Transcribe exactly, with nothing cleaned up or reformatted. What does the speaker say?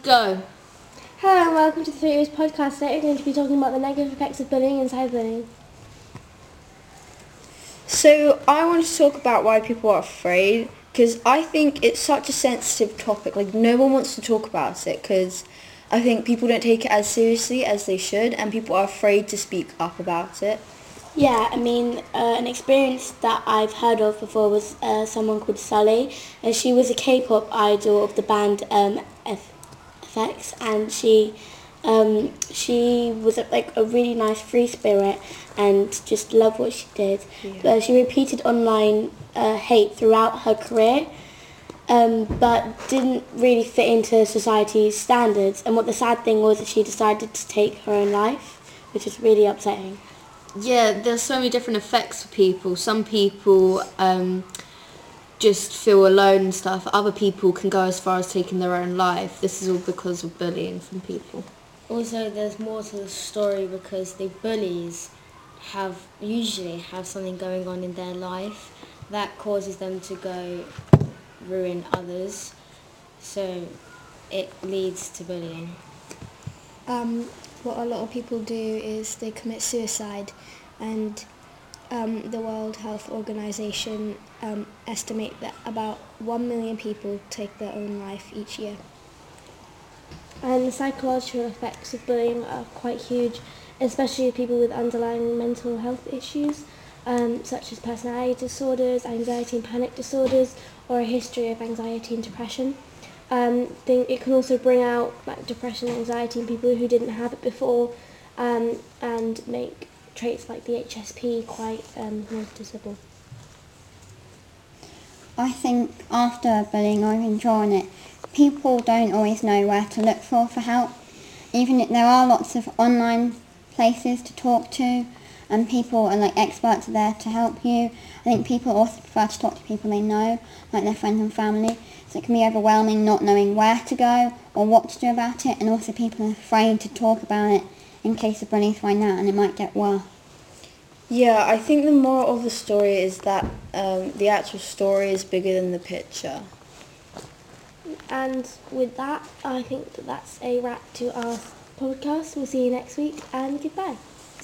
Go. Hello and welcome to the Three Ears podcast. Today we're going to be talking about the negative effects of bullying and cyberbullying. So I want to talk about why people are afraid, because I think it's such a sensitive topic. Like, no one wants to talk about it because I think people don't take it as seriously as they should, and people are afraid to speak up about it. Yeah, I mean, uh, an experience that I've heard of before was uh, someone called Sully, and she was a K-pop idol of the band um, F- F X, and she um, she was a, like a really nice free spirit and just loved what she did. Yeah. But she repeated online uh, hate throughout her career, um, but didn't really fit into society's standards. And what the sad thing was that she decided to take her own life, which is really upsetting. Yeah, there's so many different effects for people. Some people um, just feel alone and stuff. Other people can go as far as taking their own life. This is all because of bullying from people. Also, there's more to the story because the bullies have usually have something going on in their life that causes them to go ruin others. So it leads to bullying. Um, what a lot of people do is they commit suicide, and um, the World Health Organization um, estimate that about one million people take their own life each year. And the psychological effects of bullying are quite huge, especially with people with underlying mental health issues, um, such as personality disorders, anxiety and panic disorders, or a history of anxiety and depression. Um, think it can also bring out like depression and anxiety in people who didn't have it before, um, and make traits like the H S P quite um, noticeable. I think after bullying or even drawing it, people don't always know where to look for for help. Even if there are lots of online places to talk to, and people and like experts are there to help you. I think people also prefer to talk to people they know, like their friends and family. So it can be overwhelming not knowing where to go or what to do about it, and also people are afraid to talk about it in case the bullies find out and it might get worse. Yeah, I think the moral of the story is that um, the actual story is bigger than the picture. And with that, I think that that's a wrap to our podcast. We'll see you next week, and goodbye.